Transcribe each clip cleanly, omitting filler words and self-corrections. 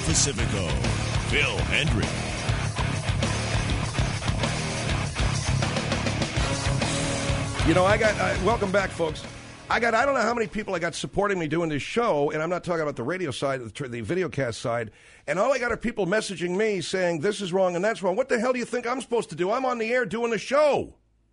Pacifico, Phil Hendry. You know, welcome back, folks. I don't know how many people I got supporting me doing this show, and I'm not talking about the radio side, the videocast side, and all I got are people messaging me saying this is wrong and that's wrong. What the hell do you think I'm supposed to do? I'm on the air doing the show.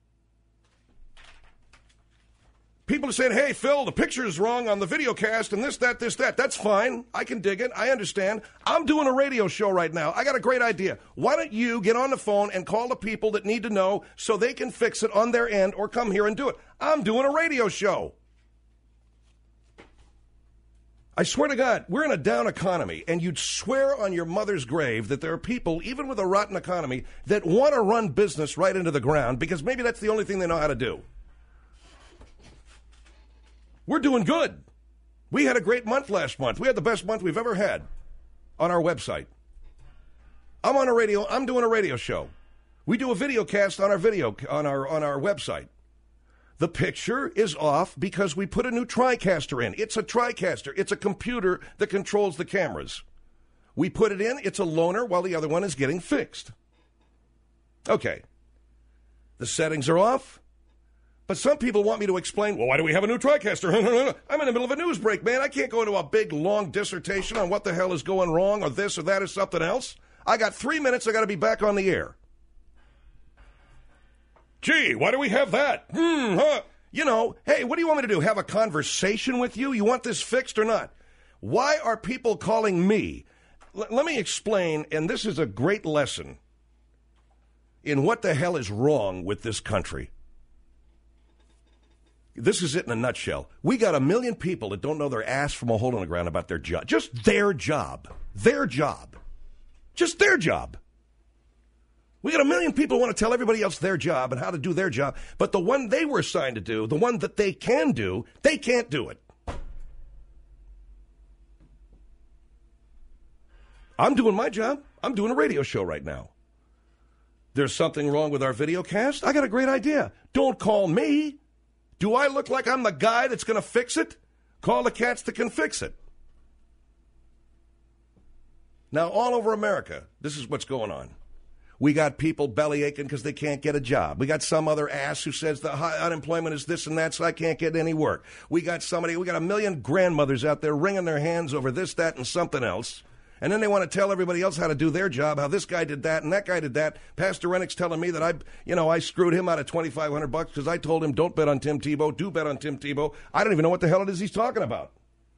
People are saying, hey, Phil, the picture is wrong on the videocast and this, that. That's fine. I can dig it. I understand. I'm doing a radio show right now. I got a great idea. Why don't you get on the phone and call the people that need to know so they can fix it on their end or come here and do it? I'm doing a radio show. I swear to God, we're in a down economy, and you'd swear on your mother's grave that there are people, even with a rotten economy, that want to run business right into the ground because maybe that's the only thing they know how to do. We're doing good. We had a great month last month. We had the best month we've ever had on our website. I'm on a radio. I'm doing a radio show. We do a video cast on our website. The picture is off because we put a new TriCaster in. It's a TriCaster. It's a computer that controls the cameras. We put it in. It's a loaner while the other one is getting fixed. Okay. The settings are off. But some people want me to explain, well, why do we have a new TriCaster? I'm in the middle of a news break, man. I can't go into a big, long dissertation on what the hell is going wrong or this or that or something else. I got 3 minutes. I got to be back on the air. Gee, why do we have that? You know, hey, what do you want me to do? Have a conversation with you? You want this fixed or not? Why are people calling me? Let me explain, and this is a great lesson in what the hell is wrong with this country. This is it in a nutshell. We got 1 million people that don't know their ass from a hole in the ground about their job. Just their job. Their job. Just their job. We got 1 million people who want to tell everybody else their job and how to do their job, but the one they were assigned to do, the one that they can do, they can't do it. I'm doing my job. I'm doing a radio show right now. There's something wrong with our video cast? I got a great idea. Don't call me. Do I look like I'm the guy that's going to fix it? Call the cats that can fix it. Now, all over America, this is what's going on. We got people belly aching because they can't get a job. We got some other ass who says the high unemployment is this and that, so I can't get any work. We got 1 million grandmothers out there wringing their hands over this, that, and something else. And then they want to tell everybody else how to do their job, how this guy did that and that guy did that. Pastor Rennick's telling me that I screwed him out of $2,500 because I told him don't bet on Tim Tebow, do bet on Tim Tebow. I don't even know what the hell it is he's talking about.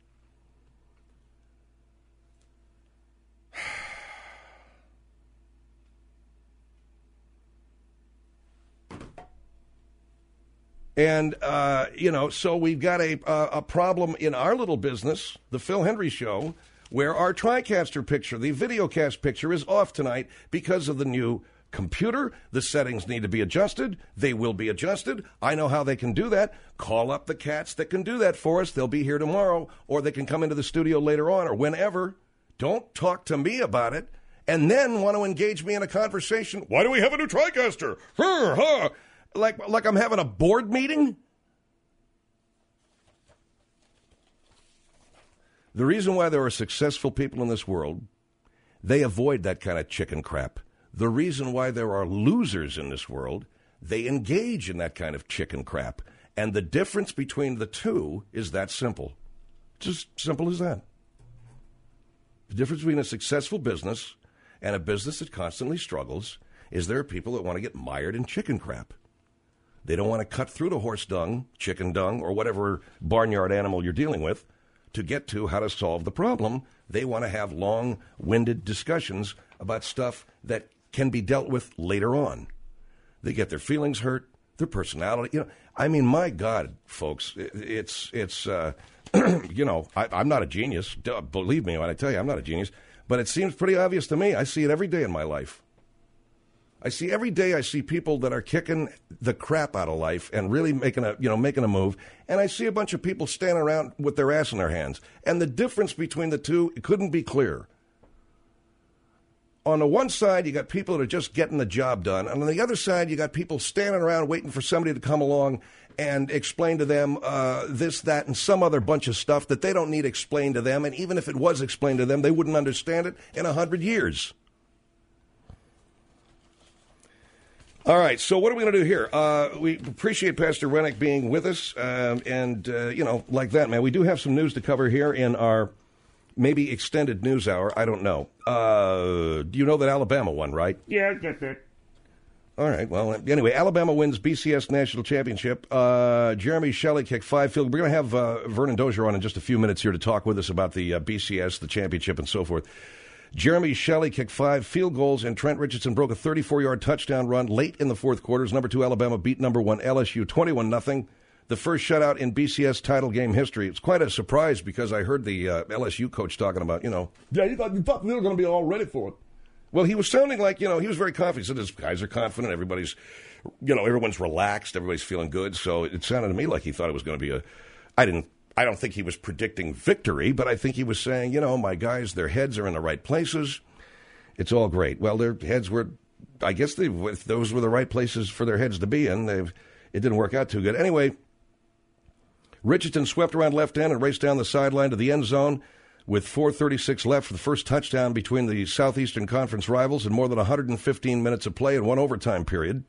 And, so we've got a problem in our little business, the Phil Hendry Show, where our TriCaster picture, the videocast picture, is off tonight because of the new computer. The settings need to be adjusted. They will be adjusted. I know how they can do that. Call up the cats that can do that for us. They'll be here tomorrow, or they can come into the studio later on or whenever. Don't talk to me about it and then want to engage me in a conversation. Why do we have a new TriCaster? Like I'm having a board meeting? The reason why there are successful people in this world, they avoid that kind of chicken crap. The reason why there are losers in this world, they engage in that kind of chicken crap. And the difference between the two is that simple. Just simple as that. The difference between a successful business and a business that constantly struggles is there are people that want to get mired in chicken crap. They don't want to cut through to horse dung, chicken dung, or whatever barnyard animal you're dealing with to get to how to solve the problem. They want to have long-winded discussions about stuff that can be dealt with later on. They get their feelings hurt, their personality. My God, folks, it's I'm not a genius. Believe me when I tell you I'm not a genius. But it seems pretty obvious to me. I see it every day in my life. I see people that are kicking the crap out of life and really making a move. And I see a bunch of people standing around with their ass in their hands. And the difference between the two, it couldn't be clearer. on the one side, you got people that are just getting the job done. And on the other side, you got people standing around waiting for somebody to come along and explain to them this, that, and some other bunch of stuff that they don't need explained to them. And even if it was explained to them, they wouldn't understand it in 100 years. All right, so what are we going to do here? We appreciate Pastor Rennick being with us, like that, man. We do have some news to cover here in our maybe extended news hour. I don't know. You know that Alabama won, right? Yeah, I get that. All right, well, anyway, Alabama wins BCS National Championship. Jeremy Shelley kicked 5 field. We're going to have Vernon Dozier on in just a few minutes here to talk with us about the BCS, the championship, and so forth. Jeremy Shelley kicked 5 field goals, and Trent Richardson broke a 34-yard touchdown run late in the fourth quarter. Number 2 Alabama beat number 1 LSU 21-0. The first shutout in BCS title game history. It's quite a surprise because I heard the LSU coach talking about, Yeah, you thought we were going to be all ready for it. Well, he was sounding like, he was very confident. He said his guys are confident. Everybody's, everyone's relaxed. Everybody's feeling good. So it sounded to me like he thought it was going to be I don't think he was predicting victory, but I think he was saying, my guys, their heads are in the right places. It's all great. Well, their heads were, I guess those were the right places for their heads to be in. It didn't work out too good. Anyway, Richardson swept around left end and raced down the sideline to the end zone with 4:36 left for the first touchdown between the Southeastern Conference rivals in more than 115 minutes of play in one overtime period.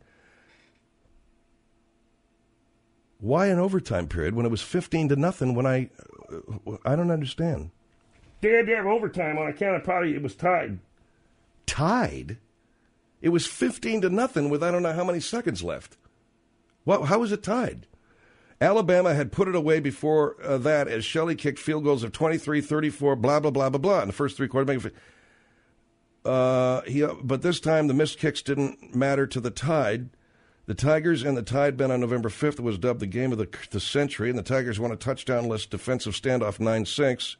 Why an overtime period when it was 15-0? When I don't understand. They had to have overtime on account of probably it was tied. Tied? It was 15-0 with I don't know how many seconds left. How was it tied? Alabama had put it away before that as Shelley kicked field goals of 23, 34, blah, blah, blah, blah, blah in the first three quarters. But this time the missed kicks didn't matter to the Tide. The Tigers and the Tide bet on November 5th was dubbed the game of the century, and the Tigers won a touchdown-less defensive standoff 9-6.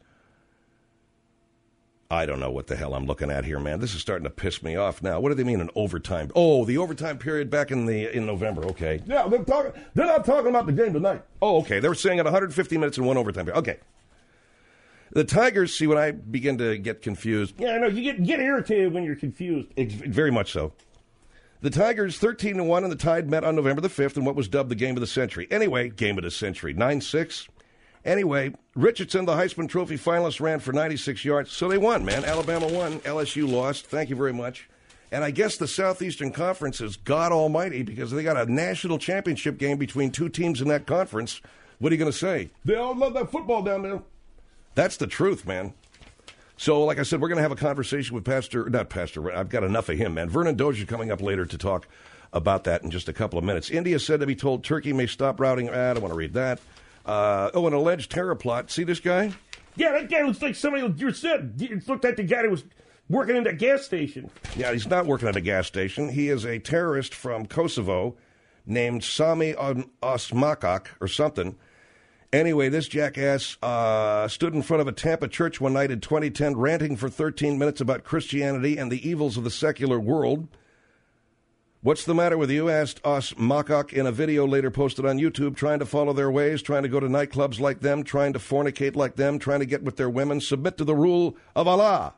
I don't know what the hell I'm looking at here, man. This is starting to piss me off now. What do they mean an overtime? Oh, the overtime period back in November. Okay. Yeah, they're not talking about the game tonight. Oh, okay. They were saying at 150 minutes and one overtime period. Okay. The Tigers, see, when I begin to get confused. Yeah, I know. You get irritated when you're confused. Very much so. The Tigers 13-1 and the Tide met on November the 5th in what was dubbed the game of the century. Anyway, game of the century, 9-6. Anyway, Richardson, the Heisman Trophy finalist, ran for 96 yards. So they won, man. Alabama won. LSU lost. Thank you very much. And I guess the Southeastern Conference is God almighty because they got a national championship game between two teams in that conference. What are you going to say? They all love that football down there. That's the truth, man. So, like I said, we're going to have a conversation with I've got enough of him, man. Vernon Dozier coming up later to talk about that in just a couple of minutes. India said to be told Turkey may stop routing. I don't want to read that. An alleged terror plot. See this guy? Yeah, that guy looks like somebody you said. It looked like the guy that was working in that gas station. Yeah, he's not working at a gas station. He is a terrorist from Kosovo named Sami Osmakak or something. Anyway, this jackass stood in front of a Tampa church one night in 2010 ranting for 13 minutes about Christianity and the evils of the secular world. What's the matter with you? Asked Osmakak in a video later posted on YouTube, trying to follow their ways, trying to go to nightclubs like them, trying to fornicate like them, trying to get with their women, submit to the rule of Allah.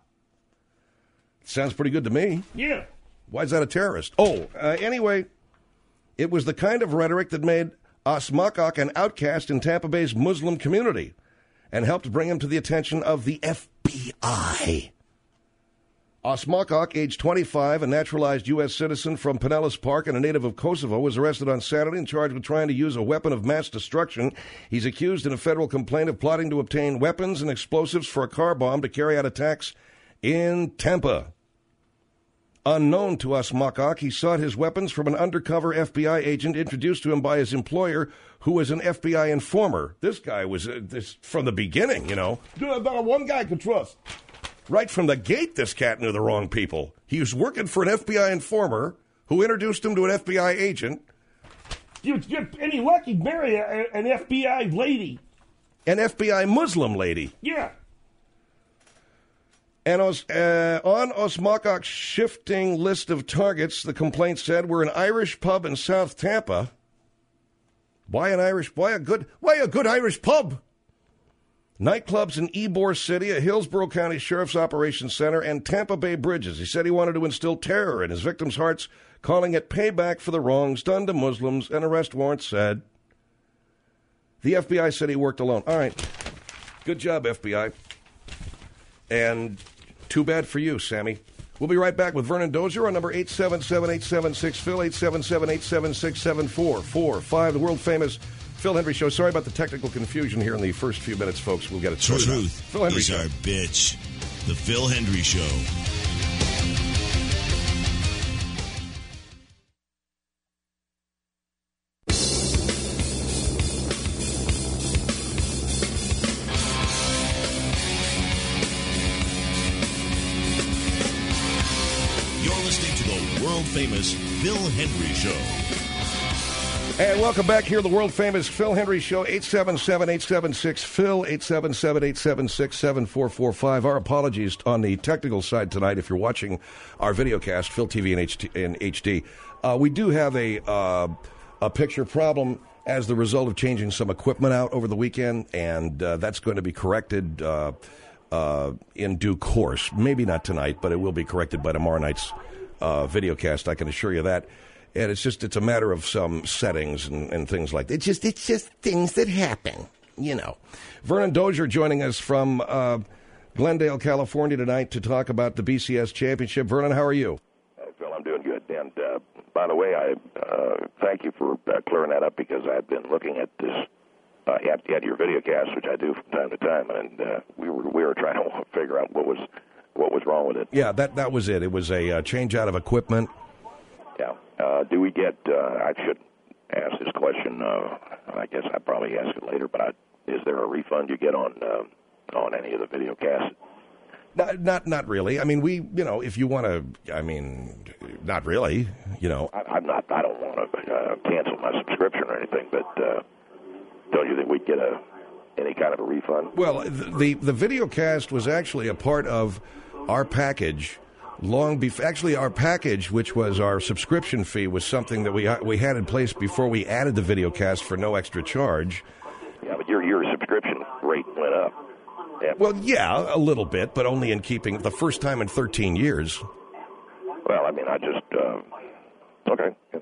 Sounds pretty good to me. Yeah. Why is that a terrorist? Anyway, it was the kind of rhetoric that made Osmakak an outcast in Tampa Bay's Muslim community and helped bring him to the attention of the FBI. Osmakak, age 25, a naturalized U.S. citizen from Pinellas Park and a native of Kosovo, was arrested on Saturday and charged with trying to use a weapon of mass destruction. He's accused in a federal complaint of plotting to obtain weapons and explosives for a car bomb to carry out attacks in Tampa. Unknown to Osmakak, he sought his weapons from an undercover FBI agent introduced to him by his employer, who was an FBI informer. This guy was from the beginning, Dude, not one guy could trust. Right from the gate, this cat knew the wrong people. He was working for an FBI informer who introduced him to an FBI agent. You'd get any luck, he'd marry an FBI lady. An FBI Muslim lady. Yeah. And on Osmakak's shifting list of targets, the complaint said, were an Irish pub in South Tampa. Why a good Irish pub? Nightclubs in Ybor City, a Hillsborough County Sheriff's Operations Center, and Tampa Bay bridges. He said he wanted to instill terror in his victims' hearts, calling it payback for the wrongs done to Muslims. An arrest warrant said. The FBI said he worked alone. All right. Good job, FBI. And too bad for you, Sammy. We'll be right back with Vernon Dozier on number 877-876-PHIL, 877-876-7445, the world-famous Phil Hendrie Show. Sorry about the technical confusion here in the first few minutes, folks. We'll get it sorted out. Truth Phil Hendrie is Show. our bitch. The Phil Hendrie Show. Famous Phil Hendrie Show. And welcome back here to the world-famous Phil Hendrie Show, 877-876-PHIL, 877-876-7445. Our apologies on the technical side tonight if you're watching our videocast, Phil TV in HD. We do have a picture problem as the result of changing some equipment out over the weekend, and that's going to be corrected in due course. Maybe not tonight, but it will be corrected by tomorrow night's videocast, I can assure you that. And it's a matter of some settings and things like that. It's just things that happen, you know. Vernon Dozier joining us from Glendale, California tonight to talk about the BCS Championship. Vernon, how are you? Phil, I'm doing good. And by the way, I thank you for clearing that up, because I've been looking at this, at your videocast, which I do from time to time, and we were trying to figure out what was wrong with it. Yeah, that was it. It was a change out of equipment. Yeah. Do we get, I should ask this question, I guess I probably ask it later, but is there a refund you get on any of the video casts? Not really. I mean, if you want to, not really, I don't want to cancel my subscription or anything, but don't you think we'd get any kind of a refund? Well, the video cast was actually a part of our package long before. Actually, our package, which was our subscription fee, was something that we had in place before we added the video cast for no extra charge. Yeah, but your subscription rate went up. Yeah. Well, yeah, a little bit, but only in keeping the first time in 13 years. Well, I mean, I just okay. Yeah.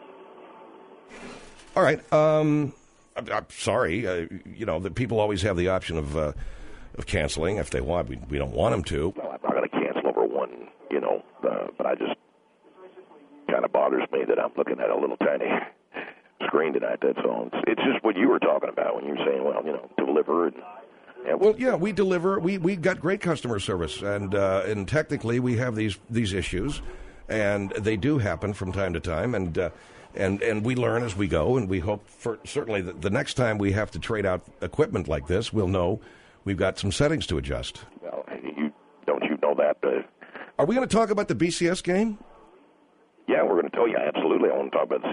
All right. I'm sorry. The people always have the option of canceling if they want. We don't want them to. Well, I'm not going to cancel over one, but I just kind of bothers me that I'm looking at a little tiny screen tonight. That's all. It's just what you were talking about when you were saying, well, deliver and well, yeah, we deliver. We got great customer service, and technically we have these issues, and they do happen from time to time, and we learn as we go, and we hope for certainly the next time we have to trade out equipment like this, we'll know we've got some settings to adjust. Well, don't you know that? Are we going to talk about the BCS game? Yeah, we're going to tell you absolutely. I want to talk about the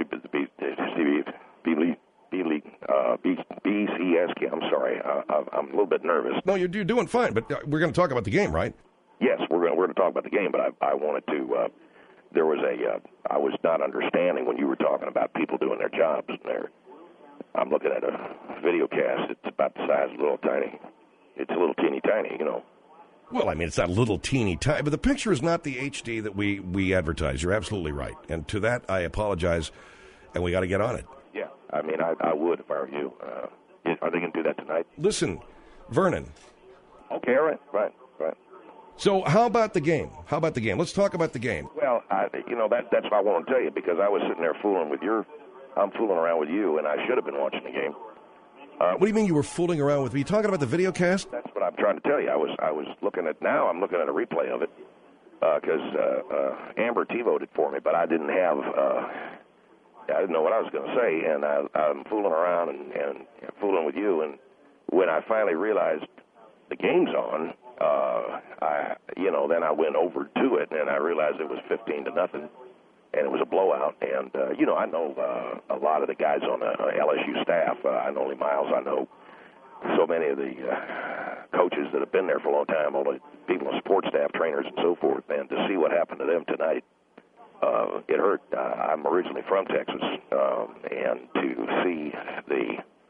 BCS game. I'm sorry, I'm a little bit nervous. No, you're doing fine, but we're going to talk about the game, right? Yes, we're going to talk about the game, but I wanted to. There was I was not understanding when you were talking about people doing their jobs. I'm looking at a video cast. It's about the size of a little tiny. It's a little teeny tiny, Well, I mean, it's not a little teeny tiny, but the picture is not the HD that we advertise. You're absolutely right. And to that, I apologize, and we got to get on it. Yeah, I mean, I would if I were you. Are they going to do that tonight? Listen, Vernon. Okay, all right, right. So how about the game? Let's talk about the game. Well, that's what I want to tell you, because I was sitting there I'm fooling around with you, and I should have been watching the game. What do you mean you were fooling around with me? You talking about the video cast? That's what I'm trying to tell you. I was looking at I'm looking at a replay of it, because Amber TiVo'd it for me, but I didn't have, I didn't know what I was going to say, and I'm fooling around and fooling with you, and when I finally realized the game's on, then I went over to it, and I realized it was 15-0, and it was a blowout. And I know a lot of the guys on the LSU staff. I know Lee Miles. I know so many of the coaches that have been there for a long time, all the people on sports staff, trainers, and so forth. And to see what happened to them tonight, it hurt. I'm originally from Texas, and to see the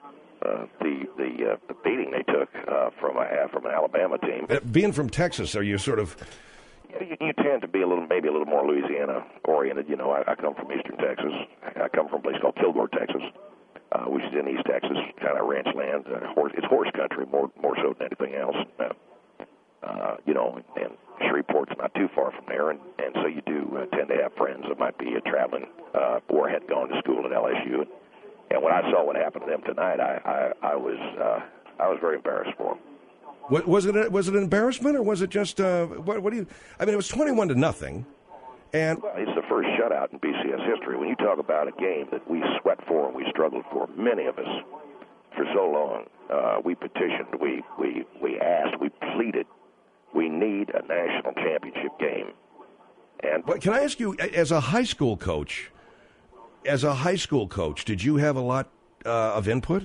the beating they took from an Alabama team. Being from Texas, are you sort of... You tend to be maybe a little more Louisiana-oriented. You know, I come from Eastern Texas. I come from a place called Kilgore, Texas, which is in East Texas, kind of ranch land. It's horse country more so than anything else. You know, and Shreveport's not too far from there, and so you do tend to have friends that might be traveling or had gone to school at LSU. And when I saw what happened to them tonight, I was very embarrassed for them. Was it an embarrassment, or was it just what do you? I mean, it was 21-0, and well, it's the first shutout in BCS history. When you talk about a game that we sweat for and we struggled for, many of us for so long, we petitioned, we asked, we pleaded, we need a national championship game. And can I ask you, as a high school coach, did you have a lot of input?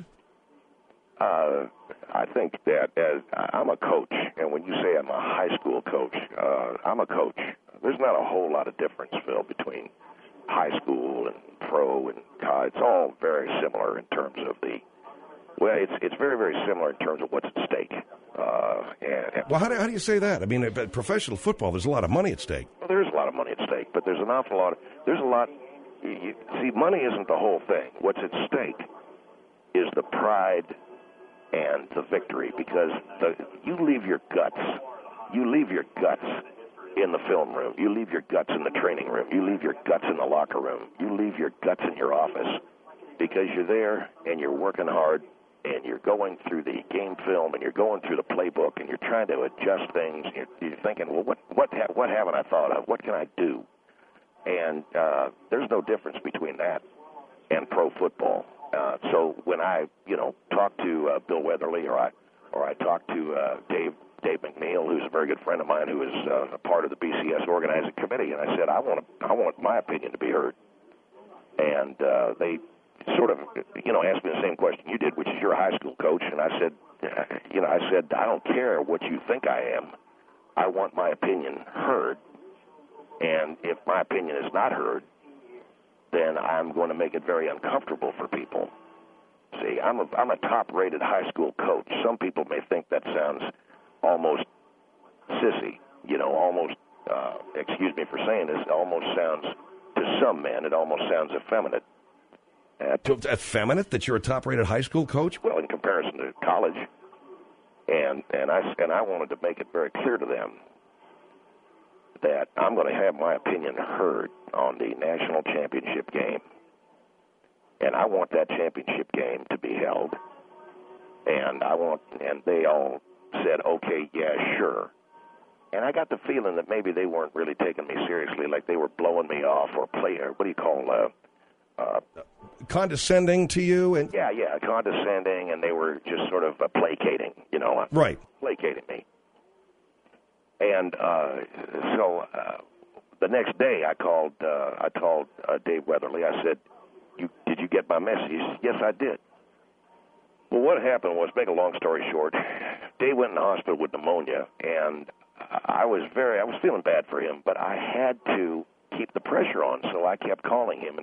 I think that I'm a coach, and when you say I'm a high school coach, I'm a coach. There's not a whole lot of difference, Phil, between high school and pro and college. It's all very similar in terms of it's very, very similar in terms of what's at stake. Well, how do you say that? I mean, at professional football, there's a lot of money at stake. Well, there is a lot of money at stake, but there's an awful lot. See, money isn't the whole thing. What's at stake is the pride and the victory, because you leave your guts in the film room, you leave your guts in the training room, you leave your guts in the locker room, you leave your guts in your office, because you're there and you're working hard and you're going through the game film and you're going through the playbook and you're trying to adjust things. You're thinking, well, what haven't I thought of? What can I do? And there's no difference between that and pro football. So when I, talk to Bill Weatherly or I talk to Dave McNeil, who's a very good friend of mine, who is a part of the BCS organizing committee, and I said I want my opinion to be heard, and they sort of asked me the same question you did, which is you're a high school coach, and I said I don't care what you think I am, I want my opinion heard, and if my opinion is not heard, then I'm going to make it very uncomfortable for people. See, I'm a top-rated high school coach. Some people may think that sounds almost sissy, almost, excuse me for saying this, almost sounds, to some men, it almost sounds effeminate. Effeminate that you're a top-rated high school coach? Well, in comparison to college. And I wanted to make it very clear to them that I'm going to have my opinion heard on the national championship game. And I want that championship game to be held. And they all said, okay, yeah, sure. And I got the feeling that maybe they weren't really taking me seriously, like they were blowing me off or what do you call condescending to you? And yeah, condescending, and they were just sort of placating, right, placating me. And so the next day, I called Dave Weatherly. I said, "Did you get my message?" He said, "Yes, I did." Well, what happened was, make a long story short, Dave went in the hospital with pneumonia, and I was feeling bad for him, but I had to keep the pressure on, so I kept calling him.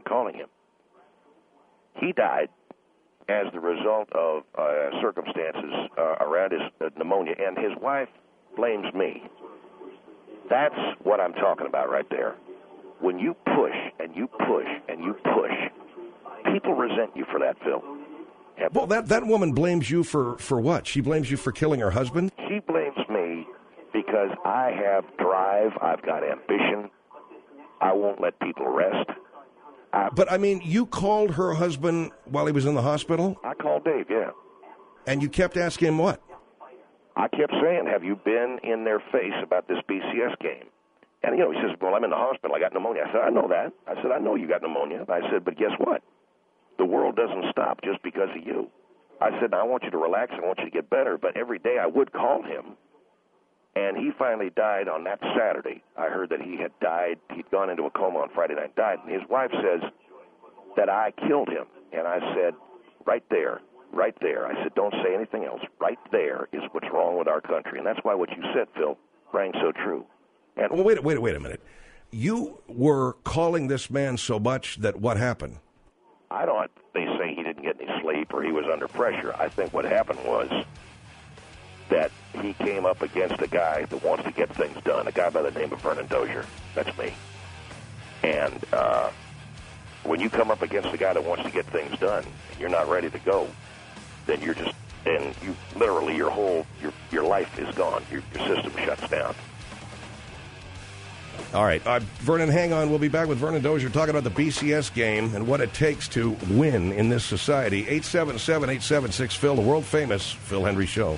He died as the result of circumstances around his pneumonia, and his wife blames me. That's what I'm talking about right there. When you push and you push and you push, people resent you for that, Phil. Well, that woman blames you for what? She blames you for killing her husband? She blames me because I have drive, I've got ambition, I won't let people rest. But, I mean, you called her husband while he was in the hospital? I called Dave, yeah. And you kept asking him what? I kept saying, have you been in their face about this BCS game? And, he says, well, I'm in the hospital. I got pneumonia. I said, I know that. I said, I know you got pneumonia. I said, but guess what? The world doesn't stop just because of you. I said, I want you to relax. I want you to get better. But every day I would call him. And he finally died on that Saturday. I heard that he had died. He'd gone into a coma on Friday night, died. And his wife says that I killed him. And I said, right there. I said, don't say anything else. Right there is what's wrong with our country. And that's why what you said, Phil, rang so true. And well, wait a minute. You were calling this man so much that what happened? They say he didn't didn't get any sleep or he was under pressure. I think what happened was that he came up against a guy that wants to get things done, a guy by the name of Vernon Dozier. That's me. And when you come up against a guy that wants to get things done, and you're not ready to go, then you're just, and you literally, your life is gone. Your system shuts down. All right. Vernon, hang on. We'll be back with Vernon Dozier talking about the BCS game and what it takes to win in this society. 877-876-PHIL, the world-famous Phil Hendrie Show.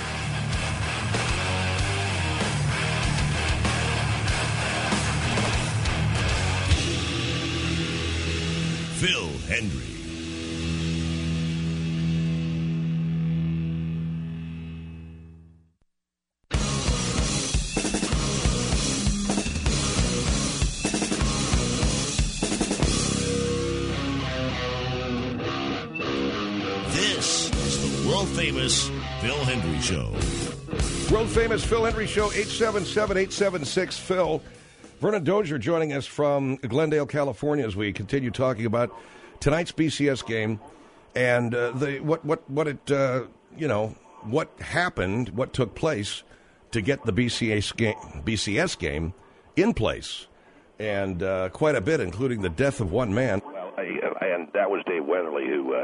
Phil Hendrie. This is the world-famous Phil Hendrie Show. World-famous Phil Hendrie Show, 877-876-PHIL. Vernon Dozier joining us from Glendale, California, as we continue talking about tonight's BCS game and what happened, what took place to get the BCS game in place, and quite a bit, including the death of one man. Well, and that was Dave Weatherly, who,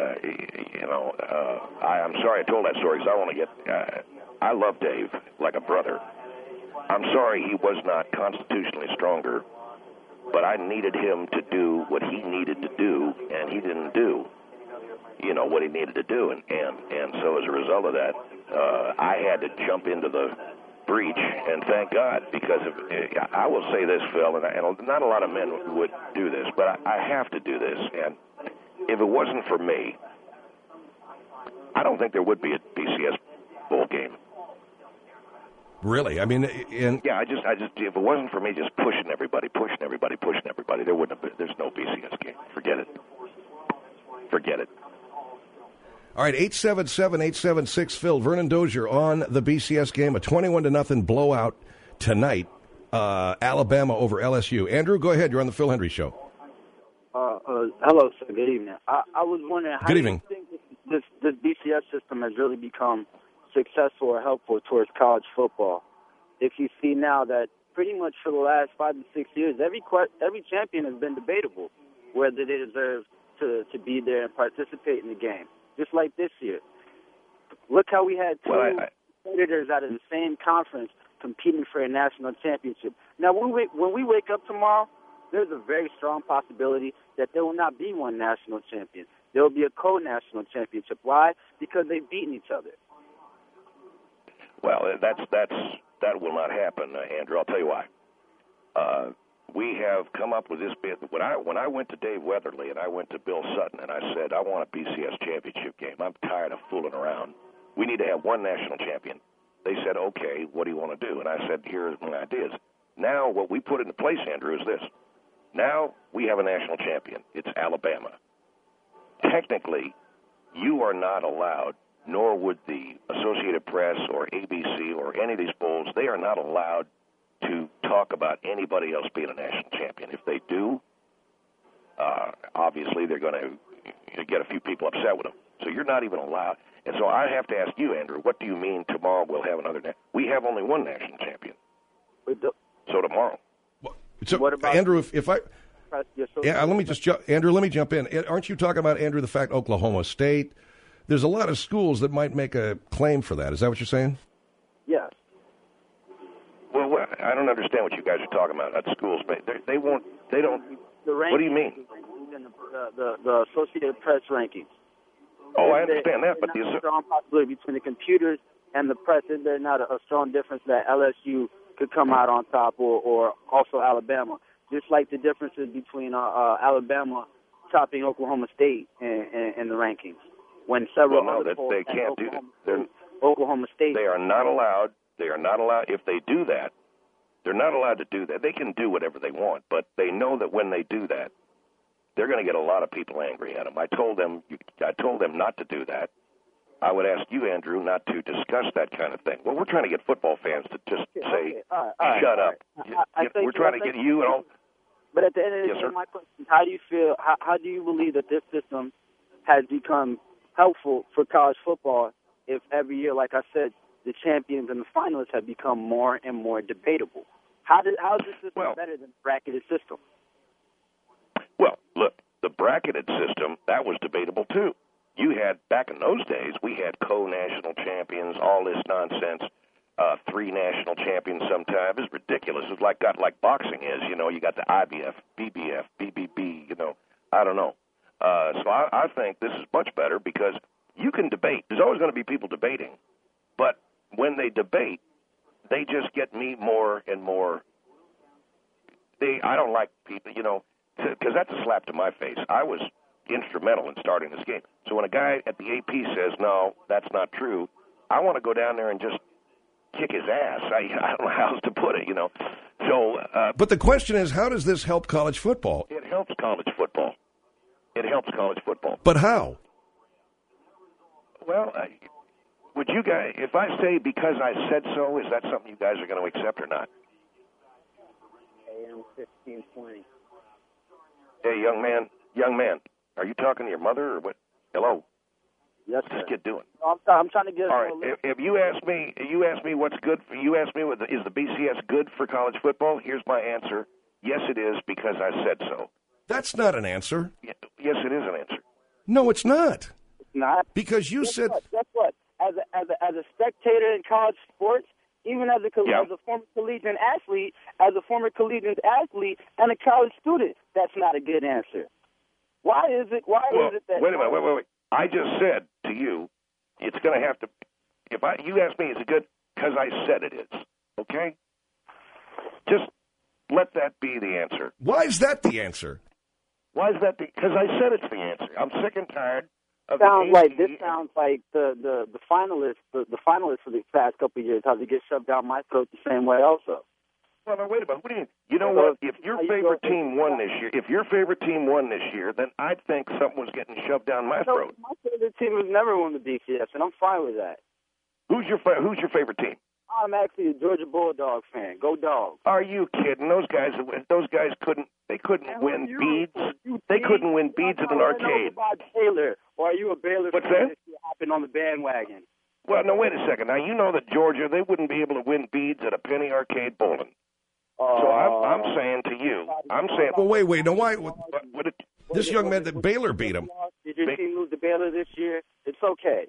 I'm sorry I told that story because I want to get. I love Dave like a brother. I'm sorry he was not constitutionally stronger, but I needed him to do what he needed to do, and he didn't do, what he needed to do. And so as a result of that, I had to jump into the breach, and thank God, because I will say this, Phil, and not a lot of men would do this, but I have to do this. And if it wasn't for me, I don't think there would be a BCS bowl game. Really? I mean, yeah, I just, if it wasn't for me just pushing everybody, there wouldn't have been, there's no BCS game. Forget it. All right, 877-876-PHIL. Vernon Dozier on the BCS game, a 21-0 blowout tonight, Alabama over LSU. Andrew, go ahead. You're on the Phil Hendrie Show. Hello, sir. Good evening. I was wondering, how do you think this BCS system has really become successful or helpful towards college football? If you see now that pretty much for the last 5 to 6 years, every champion has been debatable whether they deserve to be there and participate in the game. Just like this year. Look how we had two competitors out of the same conference competing for a national championship. Now, when we wake up tomorrow, there's a very strong possibility that there will not be one national champion. There will be a co-national championship. Why? Because they've beaten each other. Well, that will not happen, Andrew. I'll tell you why. We have come up with this bit. When I went to Dave Weatherly and I went to Bill Sutton and I said, I want a BCS championship game. I'm tired of fooling around. We need to have one national champion. They said, okay, what do you want to do? And I said, here's my ideas. Now what we put into place, Andrew, is this. Now we have a national champion. It's Alabama. Technically, you are not allowed, nor would the Associated Press or ABC or any of these bowls, they are not allowed to talk about anybody else being a national champion. If they do, obviously they're going to get a few people upset with them. So you're not even allowed. And so I have to ask you, Andrew, what do you mean tomorrow we'll have another? We have only one national champion. So tomorrow. So, what about Andrew? If I, let me just Andrew, let me jump in. Aren't you talking about, Andrew, the fact Oklahoma State? There's a lot of schools that might make a claim for that. Is that what you're saying? Yes. Well, I don't understand what you guys are talking about. At schools, they won't. They don't. What do you mean? The Associated Press rankings. Oh, I understand that, but there's a strong possibility between the computers and the press. Is there not a strong difference that LSU could come out on top, or also Alabama? Just like the differences between Alabama topping Oklahoma State in the rankings. When several other polls, they can't do that. Oklahoma State. They are not allowed. They are not allowed. If they do that, they're not allowed to do that. They can do whatever they want, but they know that when they do that, they're going to get a lot of people angry at them. I told them not to do that. I would ask you, Andrew, not to discuss that kind of thing. Well, we're trying to get football fans to just say, shut up. We're trying to get you and all. But at the end of the day, my question is, how do you feel, how do you believe that this system has become helpful for college football if every year, like I said, the champions and the finalists have become more and more debatable? How is this system better than the bracketed system? Well, look, the bracketed system, that was debatable too. You had, back in those days, we had co-national champions, all this nonsense, 3 national champions sometimes. It's ridiculous. It's like boxing is, you know, you got the IBF, BBF, BBB, you know, I don't know. So I think this is much better because you can debate. There's always going to be people debating. But when they debate, they just get me more and more. I don't like people, you know, because that's a slap to my face. I was instrumental in starting this game. So when a guy at the AP says, no, that's not true, I want to go down there and just kick his ass. I don't know how else to put it, you know. So, but the question is, how does this help college football? It helps college football. It helps college football. But how? Well, would you guys, if I say because I said so, is that something you guys are going to accept or not? AM 1520. Hey, young man, are you talking to your mother or what? Hello? Yes, sir. What's this kid doing? I'm trying to get. All right. If you ask me what's good for you, ask me is the BCS good for college football? Here's my answer: yes, it is because I said so. That's not an answer. Yes, it is an answer. No, it's not. It's not because you said. Guess what? As a spectator in college sports, even as a former collegiate athlete, and a college student, that's not a good answer. Why is it? Is it that? Wait a minute. Wait. I just said to you, it's going to have to. You ask me, is it good? Because I said it is. Okay. Just let that be the answer. Why is that the answer? Why is that? Because I said it's the answer. I'm sick and tired. This sounds like the finalists. The finalists for the past couple of years have to get shoved down my throat the same way also. Well, now, wait a minute. What do you? You know what? If your favorite team won this year, then I'd think something was getting shoved down my throat. My favorite team has never won the BCS, and I'm fine with that. Who's your favorite team? I'm actually a Georgia Bulldogs fan. Go Dogs! Are you kidding? Those guys couldn't win beads. They couldn't win beads at an arcade. About Baylor, or are you a Baylor What's fan? that? Hopping on the bandwagon. Well, no, wait a second. Now, you know that Georgia, they wouldn't be able to win beads at a penny arcade bowling. So I'm saying to you, Well, wait. No, why? This young man that Baylor beat him. Did your team lose to Baylor this year? It's okay.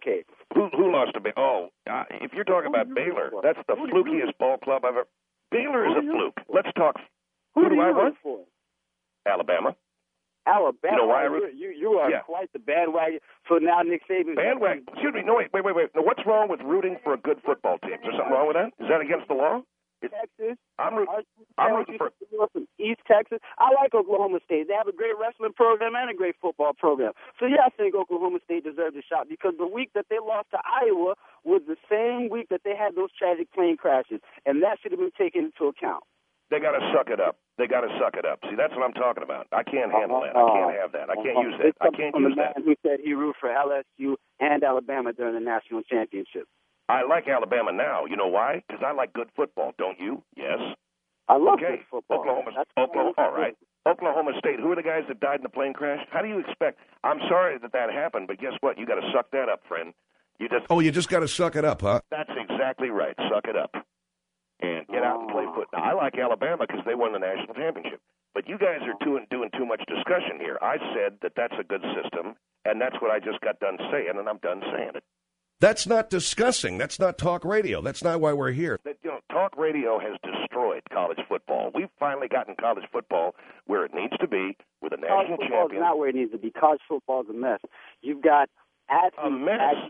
Who lost to Baylor? Oh, if you're talking about Baylor, that's the flukiest ball club I've ever. Baylor is a fluke. Let's talk. Who do I root for? Alabama. Alabama. You know why? You are quite the bandwagon. So now Nick Saban. Bandwagon. Excuse me. No, wait. Now, what's wrong with rooting for a good football team? Is there something wrong with that? Is that against the law? Texas. I'm rooting for East Texas. I like Oklahoma State. They have a great wrestling program and a great football program. So, yeah, I think Oklahoma State deserves a shot because the week that they lost to Iowa was the same week that they had those tragic plane crashes, and that should have been taken into account. They got to suck it up. See, that's what I'm talking about. I can't handle that. I can't have that. I can't use that. I can't use that. Who said he rooted for LSU and Alabama during the national championship? I like Alabama now. You know why? Because I like good football. Don't you? Yes. I love good football. Oklahoma. All right. Oklahoma State. Who are the guys that died in the plane crash? How do you expect? I'm sorry that happened, but guess what? You got to suck that up, friend. You just got to suck it up, huh? That's exactly right. Suck it up and get out and play football. Now, I like Alabama because they won the national championship. But you guys are doing too much discussion here. I said that that's a good system, and that's what I just got done saying, and I'm done saying it. That's not discussing. That's not talk radio. That's not why we're here. Talk radio has destroyed college football. We've finally gotten college football where it needs to be with a national champion. College football is not where it needs to be. College football is a mess. You've got athletes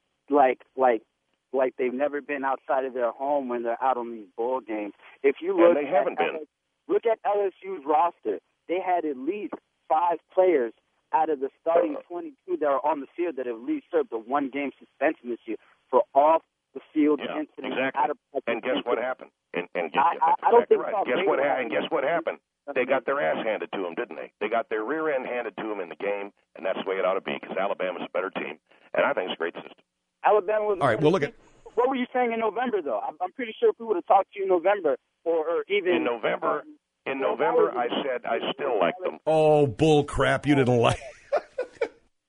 like they've never been outside of their home when they're out on these bowl games. If you look, they haven't been. Look at LSU's roster. They had at least 5 players out of the starting 22 that are on the field that have at least served a one-game suspension this year for off-the-field incidents. Exactly. And guess what happened? I don't think right. Guess what happened? They got their ass handed to them, didn't they? They got their rear end handed to them in the game, and that's the way it ought to be because Alabama's a better team, and I think it's a great system. Alabama was. All right. Well, look at. What were you saying in November, though? I'm pretty sure if we would have talked to you in November, or even in November. In November, I said I still like them. Oh, bull crap! You didn't like.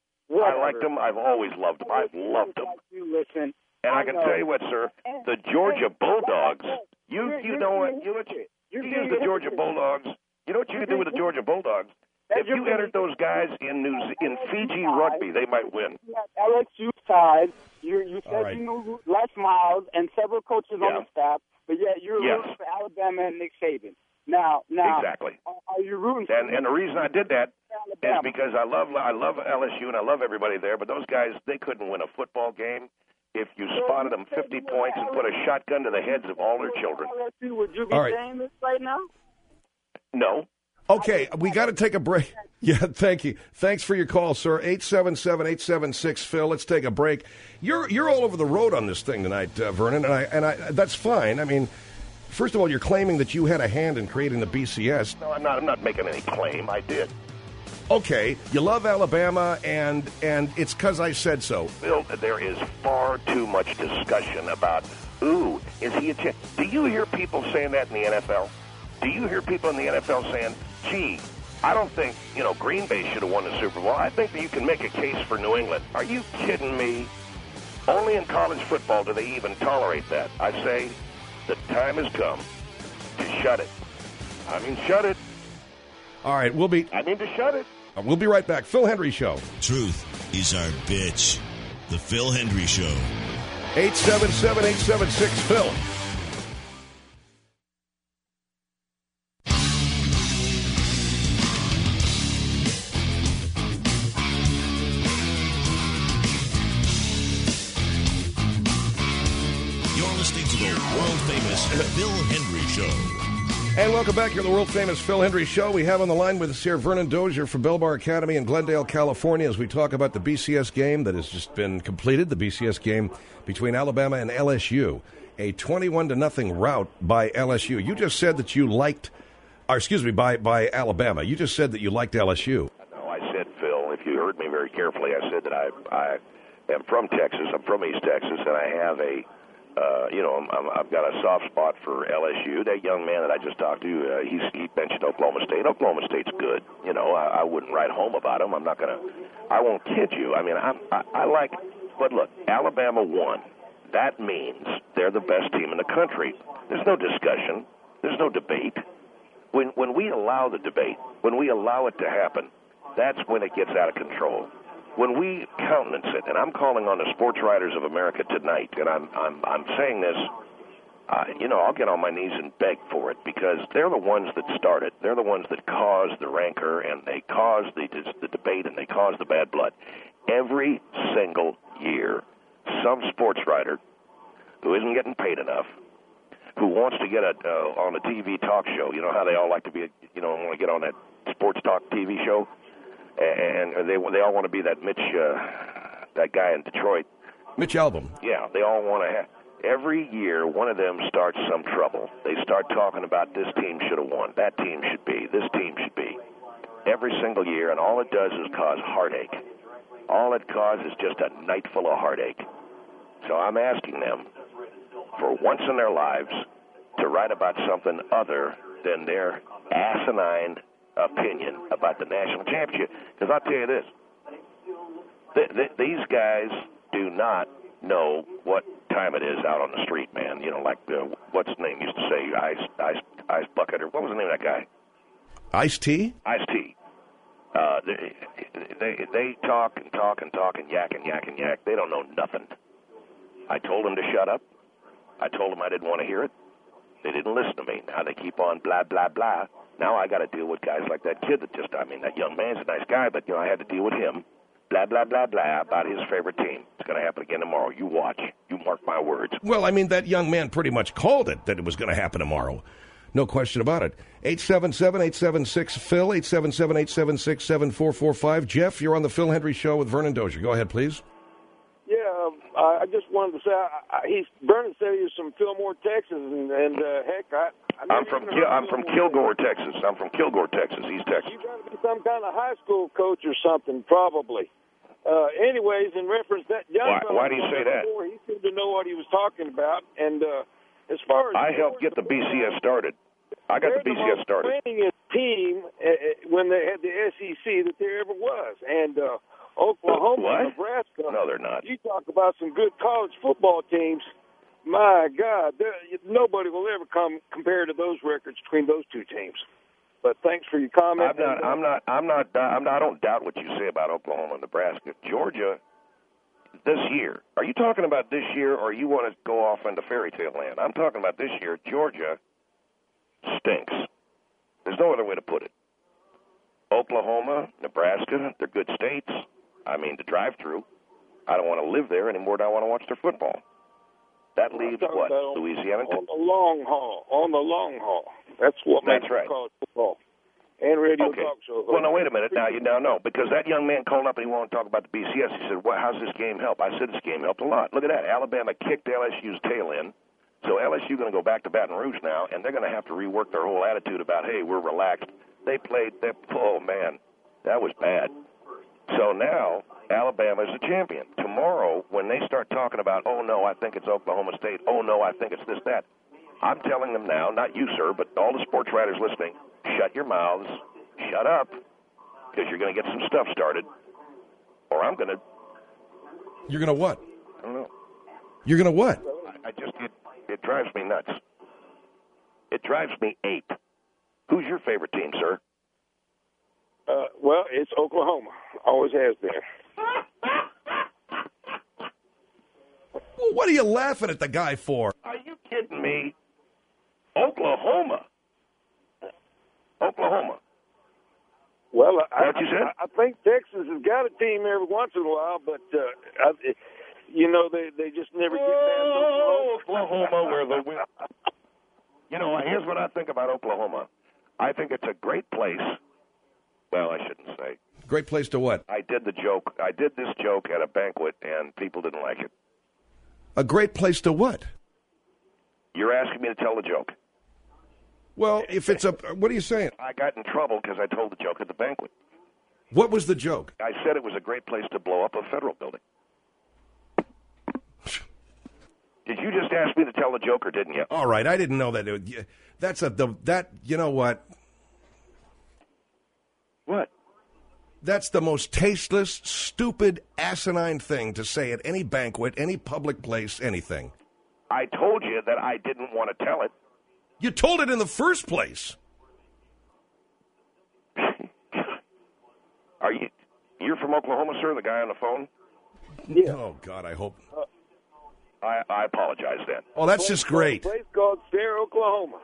I liked them. I've always loved them. I've loved them. Listen. And I can tell you what, sir, the Georgia Bulldogs. You know what? You use the Georgia Bulldogs. You know what you can do with the Georgia Bulldogs? If you entered those guys in Fiji rugby, they might win. LSU side. You said right. you knew Les Miles and several coaches on the staff, but yet you're rooting for Alabama and Nick Saban. Now, exactly. Are you rooting for and the reason I did that is because I love LSU and I love everybody there, but those guys, they couldn't win a football game if you spotted them 50 points and put a shotgun to the heads of all their children. LSU, would you be saying this right now? No. Okay, we got to take a break. Yeah, thank you. Thanks for your call, sir. 877-876-Phil. Let's take a break. You're all over the road on this thing tonight, Vernon, and I that's fine. I mean, first of all, you're claiming that you had a hand in creating the BCS. No, I'm not. I'm not making any claim. I did. Okay, you love Alabama, and it's because I said so. Bill, there is far too much discussion about, ooh, is he a champ? Do you hear people saying that in the NFL? Do you hear people in the NFL saying, gee, I don't think, Green Bay should have won the Super Bowl. I think that you can make a case for New England. Are you kidding me? Only in college football do they even tolerate that. I say the time has come to shut it. I mean, shut it. All right, to shut it. We'll be right back. Phil Hendrie Show. Truth is our bitch. The Phil Hendrie Show. 877-876-Phil. You're listening to the world-famous Phil Hendrie Show. And welcome back here to the world-famous Phil Hendrie Show. We have on the line with us here Vernon Dozier from Belmar Academy in Glendale, California, as we talk about the BCS game that has just been completed, the BCS game between Alabama and LSU, a 21-0 rout by LSU. You just said that you liked, by Alabama. You just said that you liked LSU. No, I said, Phil, if you heard me very carefully, I said that I am from Texas. I'm from East Texas, and I have I've got a soft spot for LSU. That young man that I just talked to, he mentioned Oklahoma State. Oklahoma State's good. I wouldn't write home about them. I won't kid you. I mean, but look, Alabama won. That means they're the best team in the country. There's no discussion. There's no debate. When we allow the debate, when we allow it to happen, that's when it gets out of control. When we countenance it, and I'm calling on the sports writers of America tonight, and I'm saying this, I'll get on my knees and beg for it because they're the ones that started. They're the ones that caused the rancor, and they caused the debate, and they caused the bad blood. Every single year, some sports writer who isn't getting paid enough, who wants to get on a TV talk show, how they all like to be, want to get on that sports talk TV show. And they all want to be that Mitch, that guy in Detroit. Mitch Albom. Yeah, they all want to have. Every year, one of them starts some trouble. They start talking about this team should have won, that team should be, this team should be. Every single year, and all it does is cause heartache. All it causes is just a night full of heartache. So I'm asking them, for once in their lives, to write about something other than their asinine opinion about the national championship. Because I'll tell you this, these guys do not know what time it is out on the street, man. Like what's his name used to say, Ice Bucket, or what was the name of that guy? Ice-T? Ice-T. They talk and talk and talk and yak and yak and yak. They don't know nothing. I told them to shut up. I told them I didn't want to hear it. They didn't listen to me. Now they keep on blah, blah, blah. Now I got to deal with guys like that kid that young man's a nice guy, but, I had to deal with him. Blah, blah, blah, blah about his favorite team. It's going to happen again tomorrow. You watch. You mark my words. Well, that young man pretty much called it, that it was going to happen tomorrow. No question about it. 877-876-PHIL, 877-876-7445. Jeff, you're on the Phil Hendrie Show with Vernon Dozier. Go ahead, please. Yeah, I just wanted to say, Vernon said he was from Fillmore, Texas, and heck, I'm from Kilgore, Texas. I'm from Kilgore, Texas, East Texas. You got to be some kind of high school coach or something, probably. Anyways, in reference to that young fellow, why do you say that? Before, he seemed to know what he was talking about, and as far as I helped get the BCS started. I got the BCS started. They're the most winning team when they had the SEC that there ever was, and Oklahoma about some good college football teams, my God, nobody will ever compare to those records between those two teams. But thanks for your comment. I don't doubt what you say about Oklahoma and Nebraska. Georgia, this year, are you talking about this year, or you want to go off into fairy tale land? I'm talking about this year. Georgia stinks. There's no other way to put it. Oklahoma, Nebraska, they're good states. I mean, to drive through. I don't want to live there anymore than I want to watch their football. That leaves what? Louisiana? On the long haul. On the long haul. That's what makes right. college football. And radio talk shows. Well, now, wait a minute. Now, no. Because that young man called up and he wanted to talk about the BCS. He said, well, how's this game help? I said this game helped a lot. Look at that. Alabama kicked LSU's tail in. So LSU going to go back to Baton Rouge now, and they're going to have to rework their whole attitude about, hey, we're relaxed. They played, oh, man, that was bad. So now Alabama is the champion. Tomorrow, when they start talking about, oh, no, I think it's Oklahoma State, oh, no, I think it's this, that, I'm telling them now, not you, sir, but all the sports writers listening, shut your mouths, shut up, because you're going to get some stuff started, or I'm going to. You're going to what? I don't know. You're going to what? It drives me nuts. It drives me ape. Who's your favorite team, sir? Well, it's Oklahoma. Always has been. Well, what are you laughing at the guy for? Are you kidding me? Oklahoma. Well, I think Texas has got a team every once in a while, but they just never get past Oklahoma, where the win. Here's what I think about Oklahoma. I think it's a great place. Well, I shouldn't say. Great place to what? I did this joke at a banquet, and people didn't like it. A great place to what? You're asking me to tell the joke. Well, if it's what are you saying? I got in trouble because I told the joke at the banquet. What was the joke? I said it was a great place to blow up a federal building. Did you just ask me to tell the joke, or didn't you? All right, I didn't know that. You know what? What? That's the most tasteless, stupid, asinine thing to say at any banquet, any public place, anything. I told you that I didn't want to tell it. You told it in the first place. You're from Oklahoma, sir, the guy on the phone? Yeah. Oh, God, I hope. I apologize then. Oh, that's just great. A place called Sarah, Oklahoma.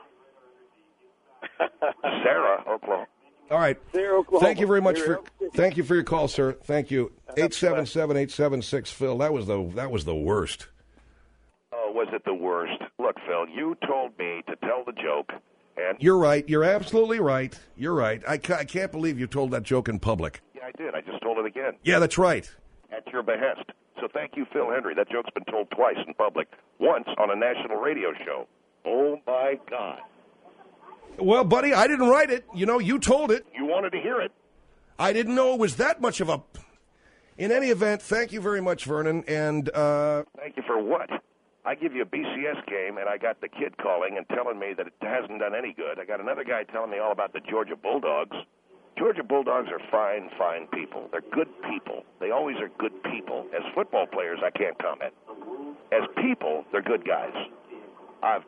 Sarah, Oklahoma. All right. Sarah, Oklahoma. Thank you very much thank you for your call, sir. Thank you. 877-876-Phil. That was the worst. Oh, was it the worst? Look, Phil, you told me to tell the joke, and you're right. You're absolutely right. You're right. I can't believe you told that joke in public. Yeah, I did. I just told it again. Yeah, that's right. At your behest. So thank you, Phil Hendrie. That joke's been told twice in public. Once on a national radio show. Oh, my God. Well, buddy, I didn't write it. You told it. You wanted to hear it. I didn't know it was that much of a... In any event, thank you very much, Vernon. And thank you for what? I give you a BCS game, and I got the kid calling and telling me that it hasn't done any good. I got another guy telling me all about the Georgia Bulldogs. Georgia Bulldogs are fine, fine people. They're good people. They always are good people. As football players, I can't comment. As people, they're good guys. I've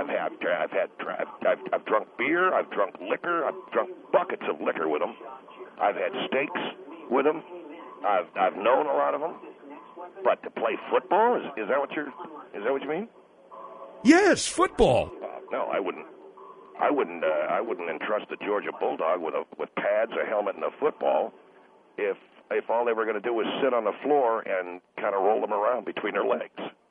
drunk beer. I've drunk liquor. I've drunk buckets of liquor with them. I've had steaks with them. I've known a lot of them. But to play football, is that what you mean? Yes, football. No, I wouldn't. I wouldn't entrust a Georgia Bulldog with pads, a helmet, and a football if all they were going to do was sit on the floor and kind of roll them around between their legs.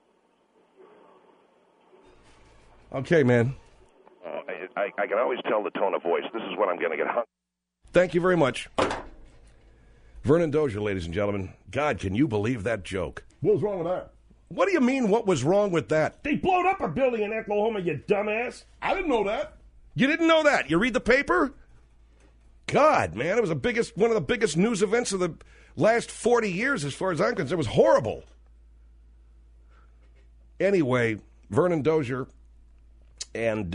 Okay, man. I can always tell the tone of voice. This is when I'm going to get hung. Thank you very much. Vernon Dozier, ladies and gentlemen. God, can you believe that joke? What was wrong with that? What do you mean, what was wrong with that? They blowed up a building in Oklahoma, you dumbass. I didn't know that. You didn't know that? You read the paper? God, man, it was one of the biggest news events of the last 40 years as far as I'm concerned. It was horrible. Anyway, Vernon Dozier and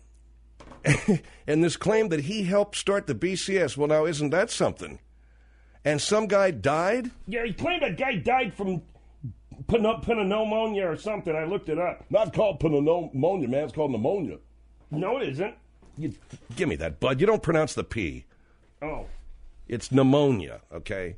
this claim that he helped start the BCS. Well, now, isn't that something? And some guy died? Yeah, he claimed that guy died from pneumonia or something. I looked it up. Not called pneumonia, man. It's called pneumonia. No, it isn't. Give me that, bud. You don't pronounce the P. Oh. It's pneumonia, okay?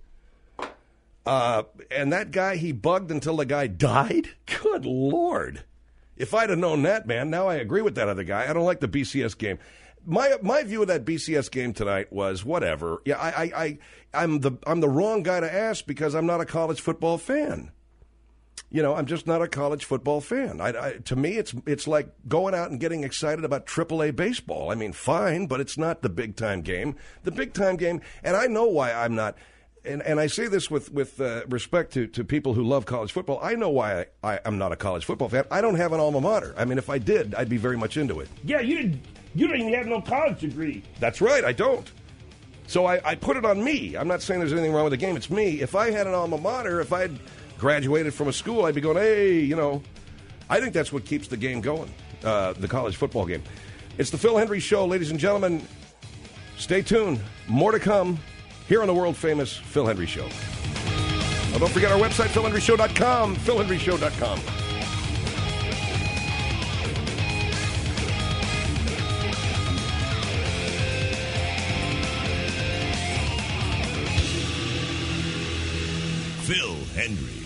And that guy, he bugged until the guy died? Good Lord. If I'd have known that, man, now I agree with that other guy. I don't like the BCS game. My view of that BCS game tonight was whatever. Yeah, I'm the wrong guy to ask because I'm not a college football fan. You know, I'm just not a college football fan. To me, it's like going out and getting excited about AAA baseball. I mean, fine, but it's not the big-time game. The big-time game, and I know why I'm not, and I say this with respect to people who love college football, I know why I'm not a college football fan. I don't have an alma mater. I mean, if I did, I'd be very much into it. Yeah, you don't even have no college degree. That's right, I don't. So I put it on me. I'm not saying there's anything wrong with the game. It's me. If I had an alma mater, if I'd graduated from a school, I'd be going, hey, you know. I think that's what keeps the game going, the college football game. It's the Phil Hendrie Show, ladies and gentlemen. Stay tuned. More to come here on the world-famous Phil Hendrie Show. Now, don't forget our website, philhendrieshow.com, philhendrieshow.com. Phil Hendrie.